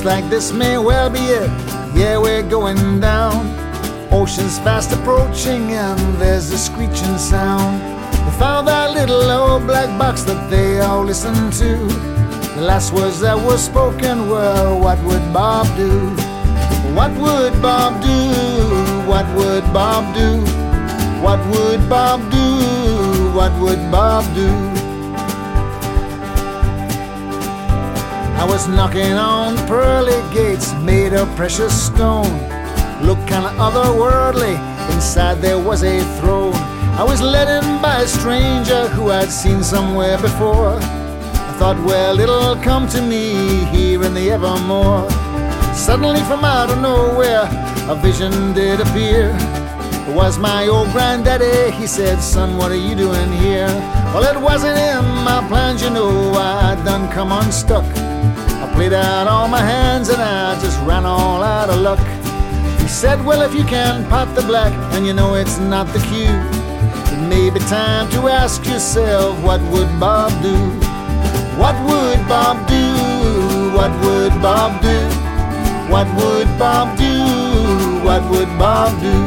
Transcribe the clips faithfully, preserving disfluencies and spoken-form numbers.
like this may well be it. Yeah, we're going down. Ocean's fast approaching and there's a screeching sound. They found that little old black box that they all listened to. The last words that were spoken were, what would Bob do? What would Bob do? What would Bob do? What would Bob do? What would Bob do? I was knocking on pearly gates made of precious stone. Looked kinda otherworldly, inside there was a throne. I was led in by a stranger who I'd seen somewhere before. I thought, well, it'll come to me here in the evermore. Suddenly from out of nowhere, a vision did appear. It was my old granddaddy. He said, son, what are you doing here? Well, it wasn't in my plans, you know, I done come unstuck. I played out all my hands and I just ran all out of luck. He said, well, if you can pot the black and you know it's not the cue, it may be time to ask yourself, what would Bob do? What would Bob do? What would Bob do? What would Bob do? What would Bob do?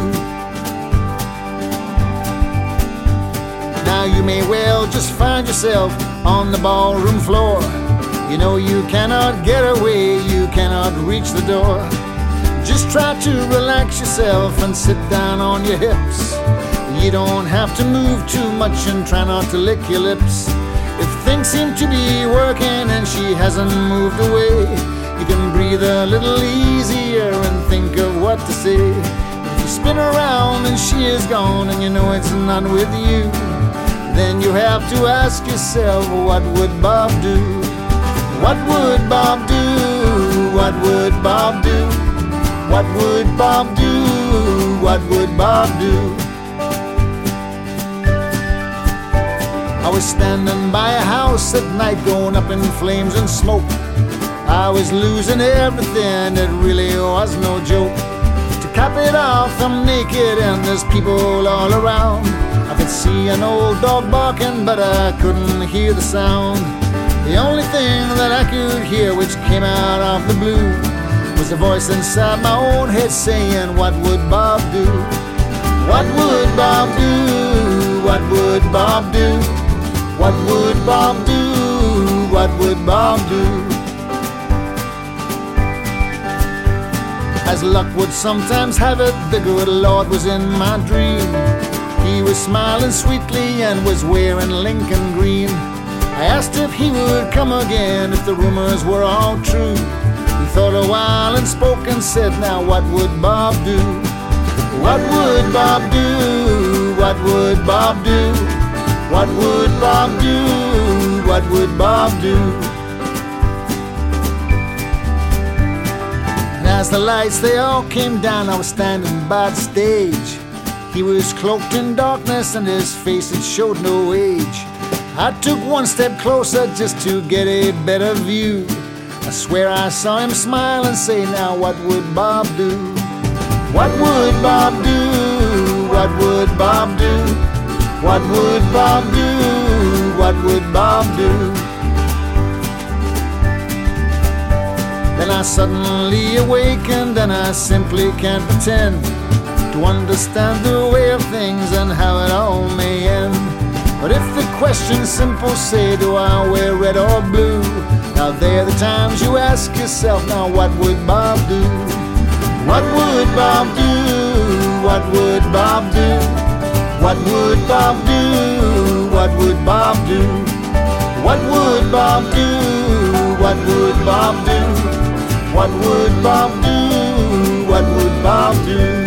Now you may well just find yourself on the ballroom floor. You know you cannot get away, you cannot reach the door. Just try to relax yourself and sit down on your hips. You don't have to move too much and try not to lick your lips. If things seem to be working and she hasn't moved away, you can breathe a little easier and think of what to say. If you spin around and she is gone and you know it's not with you, then you have to ask yourself, what would Bob do? What would Bob do? What would Bob do? What would Bob do? What would Bob do? I was standing by a house at night going up in flames and smoke. I was losing everything, it really was no joke. To cap it off, I'm naked and there's people all around. I could see an old dog barking, but I couldn't hear the sound. The only thing that I could hear, which came out of the blue, was a voice inside my own head saying, what would Bob do? What would Bob do? What would Bob do? What would Bob do? What would Bob do? As luck would sometimes have it, the good Lord was in my dream. He was smiling sweetly and was wearing Lincoln green. I asked if he would come again, if the rumors were all true. He thought a while and spoke and said, now what would Bob do? What would Bob do? What would Bob do? What would Bob do? What would Bob do? And as the lights they all came down, I was standing by the stage. He was cloaked in darkness and his face it showed no age. I took one step closer just to get a better view. I swear I saw him smile and say, now what would Bob do? What would Bob do? What would Bob do? What would Bob do? What would Bob do? Then I suddenly awakened and I simply can't pretend to understand the way of things and how it all may end. But if the question's simple, say, do I wear red or blue? Now there are the times you ask yourself, now what would Bob do? What would Bob do? What would Bob do? What would Bob do? What would Bob do? What would Bob do? What would Bob do? What would Bob do? What would Bob do?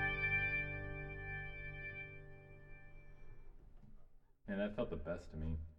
And that felt the best to me.